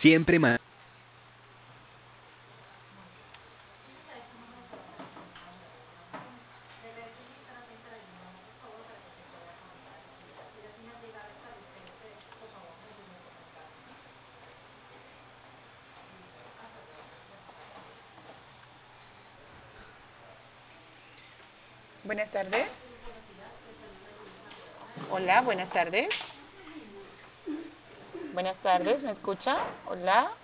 Siempre más. Buenas tardes. Hola, buenas tardes. Buenas tardes, ¿me escucha? Hola.